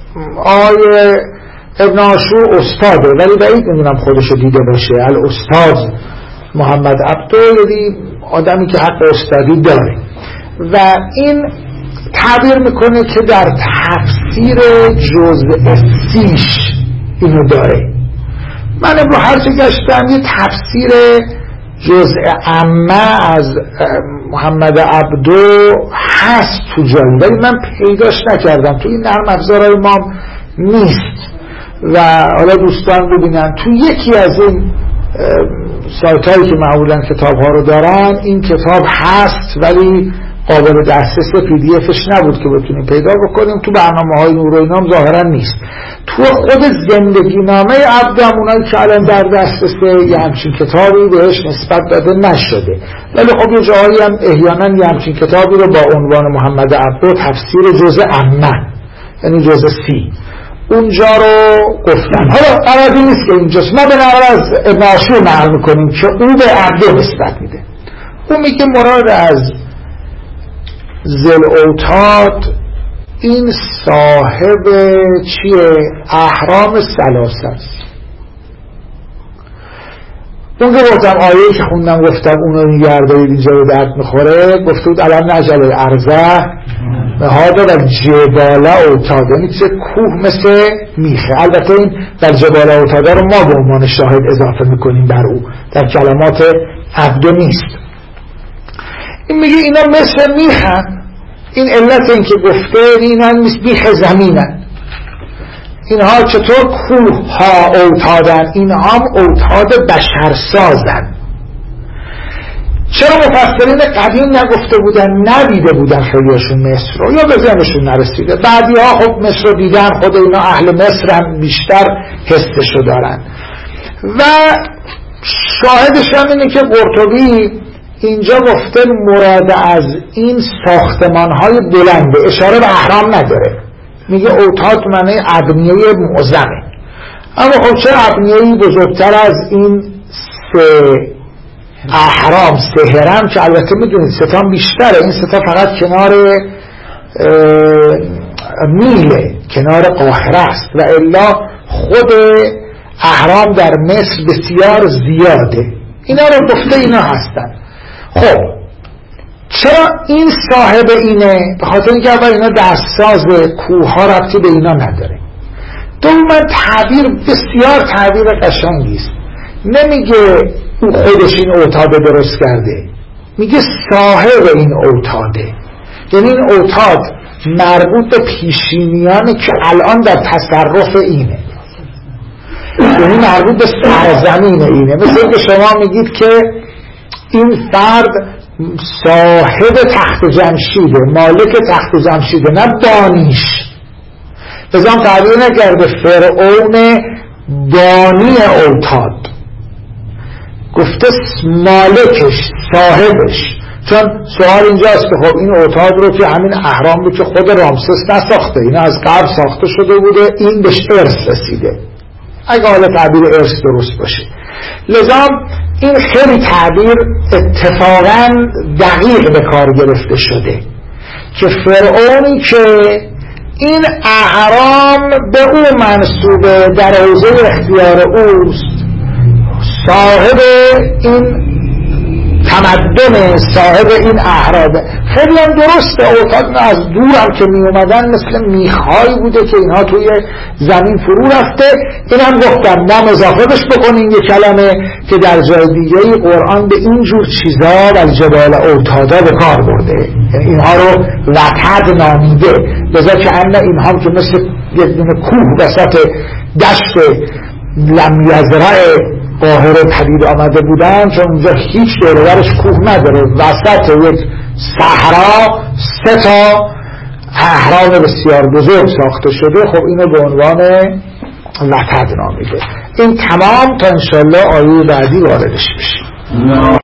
آقای ابن عاشور استاده، ولی بعید میدونم خودشو دیده باشه. الاستاد محمد عبدو یعنی آدمی که حق استادی داره و این تعبیر میکنه که در تفسیر جزء سیش اینو داره. من رو هرچه گشتم یه تفسیر جزء عامه از محمد عبدو هست تو جایی، ولی من پیداش نکردم، تو این نرم افزارهای ما نیست و حالا دوستان ببینن تو یکی از این سایت هایی که معمولا کتاب ها رو دارن این کتاب هست ولی قابل دسترس پی دی افش نبود که بتونیم پیدا بکنیم. تو برنامه های نور و اینام ظاهرا نیست. تو خود زندگی نامه عبدو اونایی که الان در دسترسه یه همچین کتابی بهش نسبت داده نشده، ولی خب یه جاهایی هم احیانا یه همچین کتابی رو با عنوان محمد عبدو تفسیر جزء عامه یعنی جزء سی اونجا رو گفتن. حالا قراری نیست که اینجاست، ما به نقل از ابن عاشور نقل میکنیم که او به عبدو نسبت میده. او میگه مراد از ذل اوتاد این صاحب چیه؟ احرام ثلاثه است. اون که گفتم آیه‌ای که خوندم گفتم اونو نگهدارید اینجا به درد میخوره، گفته بود الان نجل الارض مهادا و جبالا اوتادا، یعنی چه کوه مثل میخه. البته این در جبالا اوتادا رو ما به عنوان شاهد اضافه میکنیم بر او، در کلمات عبده نیست. این میگه اینا مثل میخن. این علت این که گفته اینا میخ زمینن. اینها چطور کوه ها اوتادن؟ اینها هم اوتاد بشرسازن. چرا مفسرین قدیم نگفته بودن، ندیده بودن خیلیشون مصر رو، یا به ذهنشون نرسیده؟ بعدی ها خب مصر رو دیدن، خود اینا اهل مصر هم بیشتر حسشو دارن. و شاهدش هم اینه که قرطبی اینجا گفته مراد از این ساختمان های بلنده، اشاره به اهرام نداره، میگه اوتاد معنی ابنیه معظمه. اما خب چه ابنیه‌ای بزرگتر از این سه اهرام، سه هرم که البته میدونید ستام بیشتره، این ستا فقط کنار نیله، کنار قاهره است، و الا خود اهرام در مصر بسیار زیاده. اینا رو گفته اینا هستن. خب چرا این صاحب اینه؟ به خاطر اینکه اول اینا دستساز کوه ها ربطی به اینا نداره. دوما تعبیر بسیار تعبیر قشنگی است. نمیگه او خودش این اوتاد درست کرده، میگه صاحب این اوتاده. یعنی این اوتاد مربوط به پیشینیانی که الان در تصرف اینه، یعنی مربوط به سرزمین اینه. مثل اینکه شما میگید که این فرد صاحب تخت جمشیده، مالک تخت جمشیده، نه بانیش. بزن تعبیر نکرده فرعون بانی اوتاد، گفته مالکش، صاحبش. چون سوال اینجاست که خب این اوتاد رو که همین اهرام رو که خود رامسس نساخته، این از قبل ساخته شده بوده، این بهش ارث رسیده، اگه حالا تعبیر ارث درست باشه. لذا این خیلی تعبیر اتفاقا دقیق به کار گرفته شده که فرعونی که این اهرام به او منصوبه، در حوزه اختیار اوست، صاحب این تمدن، صاحب این اهرام. خیلی هم درسته. اوتاد از دور هم که می اومدن مثل میخایی بوده که اینها توی زمین فرو رفته. این هم گفتم ما مضافتش بکنیم یه کلمه که در جای دیگه قرآن به اینجور چیزا و جبال اوتادا به کار برده، اینها رو وتد نامیده. لذا که انه اینها هم که مثل یه دونه کوه وسط دشت لم یزرع قاهره پدید آمده بودن، چون اونجا هیچ دورورش کوه نداره، وسط یک صحرا سه تا اهرام بسیار بزرگ ساخته شده. خب اینو به عنوان وتد نامیده. این تمام تا انشالله آیه بعدی واردش بشیم.